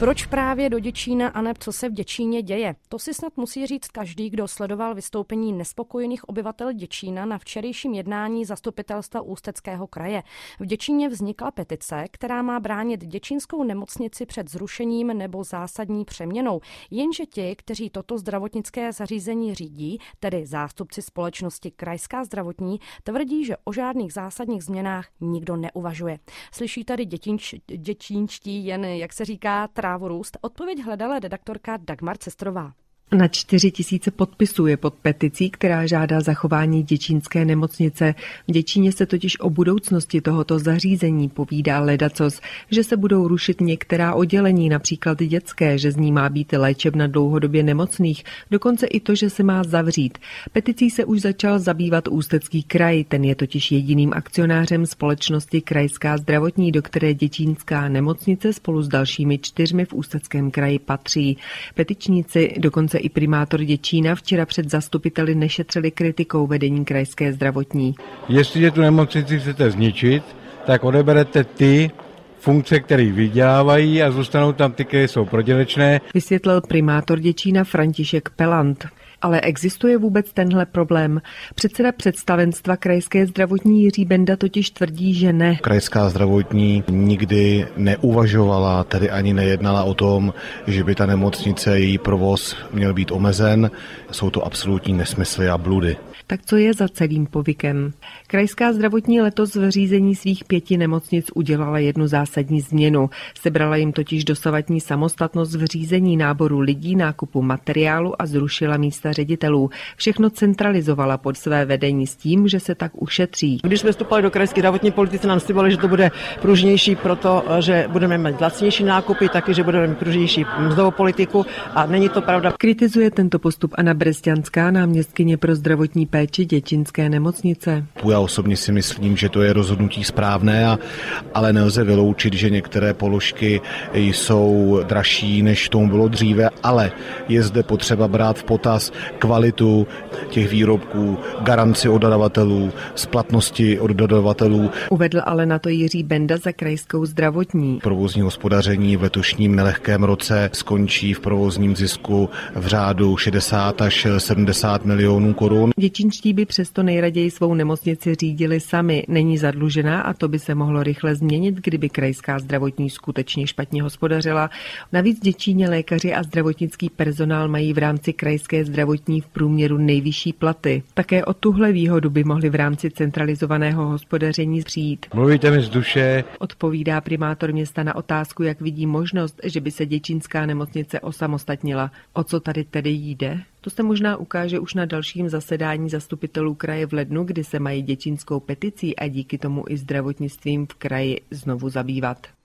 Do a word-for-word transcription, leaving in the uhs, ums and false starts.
Proč právě do Děčína a neb co se v Děčíně děje? To si snad musí říct každý, kdo sledoval vystoupení nespokojených obyvatel Děčína na včerejším jednání zastupitelstva Ústeckého kraje. V Děčíně vznikla petice, která má bránit děčínskou nemocnici před zrušením nebo zásadní přeměnou. Jenže ti, kteří toto zdravotnické zařízení řídí, tedy zástupci společnosti Krajská zdravotní, tvrdí, že o žádných zásadních změnách nikdo neuvažuje. Slyší tady dětínč, děčínští jen, jak se říká, trávorůst? Odpověď hledala redaktorka Dagmar Cestrová. Na čtyři tisíce podpisů je pod peticí, která žádá zachování děčínské nemocnice. V Děčíně se totiž o budoucnosti tohoto zařízení povídá ledacos, že se budou rušit některá oddělení, například dětské, že z ní má být léčebna dlouhodobě nemocných, dokonce i to, že se má zavřít. Peticí se už začal zabývat Ústecký kraj, ten je totiž jediným akcionářem společnosti Krajská zdravotní, do které děčínská nemocnice spolu s dalšími čtyřmi v Ústeckém kraji patří. Petičníci, dokonce i primátor Děčína, včera před zastupiteli nešetřili kritikou vedení Krajské zdravotní. Jestliže tu nemocnici chcete zničit, tak odeberete ty funkce, které vydělávají a zůstanou tam ty, které jsou prodělečné. Vysvětlil primátor Děčína František Pelant. Ale existuje vůbec tenhle problém? Předseda představenstva Krajské zdravotní Jiří Benda totiž tvrdí, že ne. Krajská zdravotní nikdy neuvažovala, tedy ani nejednala o tom, že by ta nemocnice, její provoz měl být omezen. Jsou to absolutní nesmysly a bludy. Tak co je za celým povykem? Krajská zdravotní letos v řízení svých pěti nemocnic udělala jednu zásadní změnu. Sebrala jim totiž dosavadní samostatnost v řízení náboru lidí, nákupu materiálu a zrušila místa ředitelů. Všechno centralizovala pod své vedení s tím, že se tak ušetří. Když jsme vstupovali do krajské zdravotní politiky, nám slibovali, že to bude pružnější, protože budeme mít lacnější nákupy, taky, že budeme mít pružnější mzdovou politiku, a není to pravda. Kritizuje tento postup Anna Bresťanská, náměstkyně pro zdravotní péči děčínské nemocnice. Já osobně si myslím, že to je rozhodnutí správné, a, ale nelze vyloučit, že některé položky jsou dražší, než tomu bylo dříve, ale je zde potřeba brát v potaz kvalitu těch výrobků, garanci od dodavatelů, splatnosti od dodavatelů. Uvedl ale na to Jiří Benda za Krajskou zdravotní. Provozní hospodaření v letošním nelehkém roce skončí v provozním zisku v řádu šedesát až sedmdesát milionů korun. Děčínští by přesto nejraději svou nemocnici řídili sami. Není zadlužená a to by se mohlo rychle změnit, kdyby Krajská zdravotní skutečně špatně hospodařila. Navíc v Děčíně lékaři a zdravotnický personál mají v rámci Krajské zdravotní v průměru nejvyšší platy. Také o tuhle výhodu by mohli v rámci centralizovaného hospodaření přijít. Mluvíte mi z duše. Odpovídá primátor města na otázku, jak vidí možnost, že by se děčínská nemocnice osamostatnila. O co tady tedy jde? To se možná ukáže už na dalším zasedání zastupitelů kraje v lednu, kdy se mají děčínskou peticí a díky tomu i zdravotnictvím v kraji znovu zabývat.